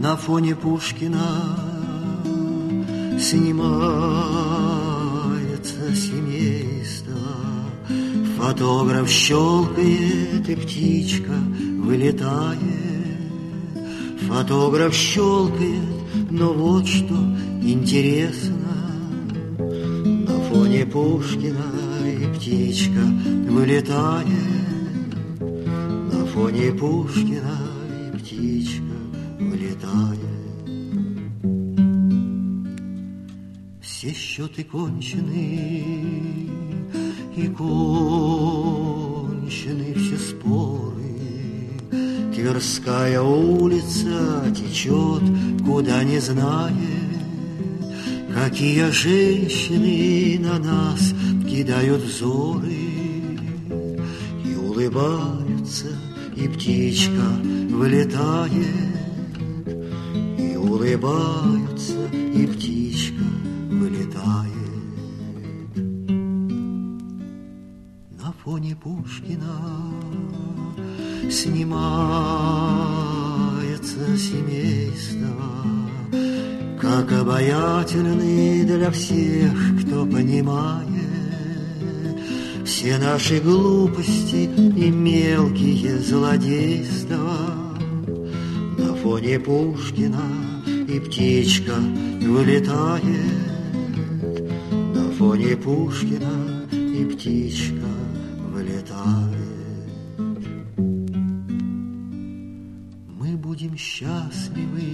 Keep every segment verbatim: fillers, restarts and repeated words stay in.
На фоне Пушкина снимается семейство. Фотограф щелкает, и птичка вылетает. Фотограф щелкает, но вот что интересно. На фоне Пушкина и птичка вылетает. На фоне Пушкина и птичка вылетает. Все счеты кончены, и кончены все споры. Тверская улица течет, куда не знает. Какие женщины на нас кидают взоры. И улыбаются, и птичка вылетает. И улыбаются, и птичка вылетает. На фоне Пушкина снимается семейство. Как обаятельны для всех, кто понимает все наши глупости и мелкие злодейства. На фоне Пушкина и птичка вылетает. На фоне Пушкина и птичка вылетает. Мы будем счастливы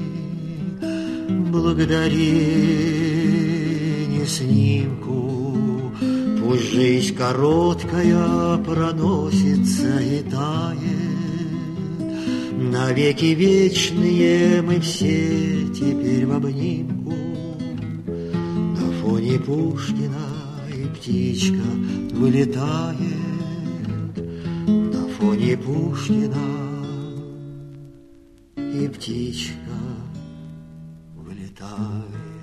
благодарение снимку. Пусть жизнь короткая проносится и тает. Навеки вечные мы все теперь в обнимку. На фоне Пушкина и птичка вылетает. На фоне Пушкина и птичка вылетает.